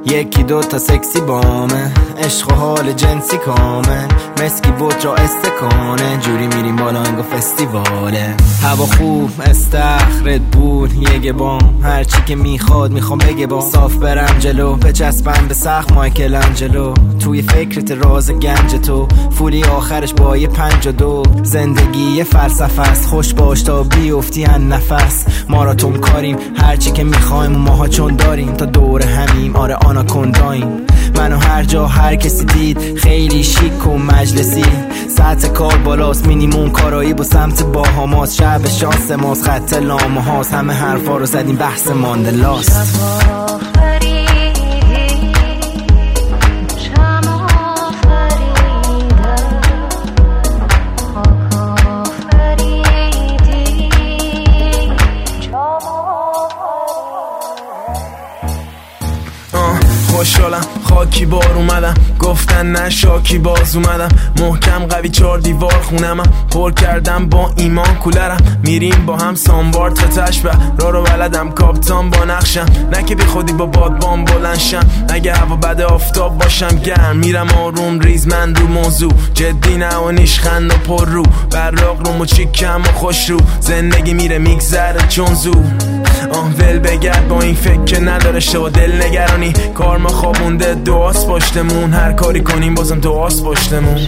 یکی دو تا سکسی بامه، عشق و حال جنسی کامل، مسکی بود را استکانه، جوری میریم بالا انگا فستیواله. هوا خوب استخرت بود یه بام، هرچی که میخوام بگه با صاف برم جلو، بچسبم به سخت مایکل انجلو، توی فکرت راز گنج تو، فولی آخرش با یه 52. زندگی یه فلسفه است، خوش باش تا بیفتی هن نفس، ماراتون کاریم هرچی که میخوایم و ماها چون داریم تا دور همیم، آره آناکونداییم. منو هر جا هر کسی دید خیلی شیک و مجلسی، سطح کار بالاست، مینیموم کارایی با سمت باهاماست، شب شانس ماست، خط لامه هاست، همه حرفا رو زدیم بحث ماندلاست. خوشحالم خاکی بار اومدم، گفتن نه شاکی باز اومدم، محکم قوی 4 دیوار خونمم، پر کردم با ایمان کولرم، میریم با هم سانبار تا تشبه، راه رو بلدم کاپتان با نقشم، نه که بی خودی با بادبان بلنشم، اگه هوا بده آفتاب باشم گرم، میرم آروم ریز من رو موضوع، جدی نه و نیشخند و پر رو، براق روم و چیکم و خوش رو، زندگی میره میگذره چون زو ول بگرد با این فکر که نداره شو دل نگرانی، کار ما خوابونده دعاست پشتمون، هر کاری کنیم بازم دعاست پشتمون.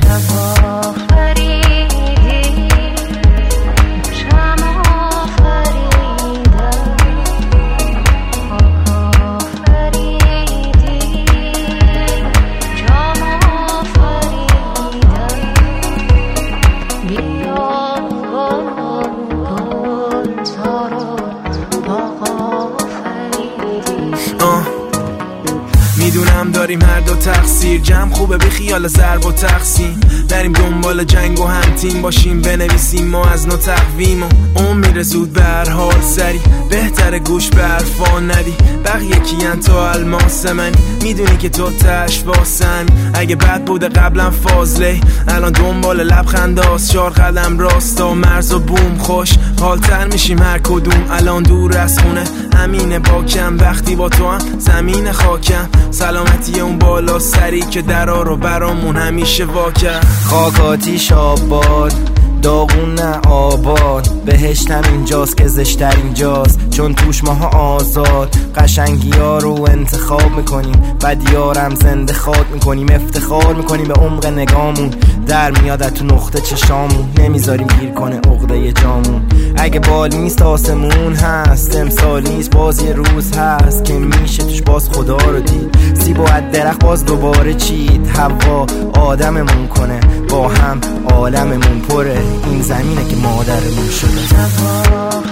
میدونم داریم هر دو تقصیر، جمع خوبه بی خیال ضرب و تقسیم، بریم دنبال جنگ و هم تیم باشیم، بنویسیم ما از نو تقویم و اون میره زود به هر حال سری، بهتره گوش به حرفا ندی، بقیه کیان تو الماس منی، میدونی که تو تش واسم، اگه بد بوده قبلا فاضله، الان دنبال لبخنداست، 4 قدم راستا مرز و بوم، خوش حالتر میشیم هر کدوم، الان دور از خونه امینه باکم، وقتی با تو هم زمین خاکم، سلامتی اون بالا سری که درا رو برامون همیشه واکر، خاکاتی آباد داغون نه آباد، بهشتم اینجاست که زشتر اینجاست، چون توش ماها آزاد، قشنگی ها رو انتخاب میکنیم، بدیارم زنده خواد میکنیم، افتخار میکنیم به عمق نگامون، در میاد تو نقطه چشامون، نمیذاریم گیر کنه عقده جامون، اگه بال نیست آسمون هست، امسال نیست باز یه روز هست که میشه توش باز خدا رو دید، سیب و از درخت باز دوباره چید، هوا آدممون کنه با هم عالممون پره، این زمینه که مادرمون شده.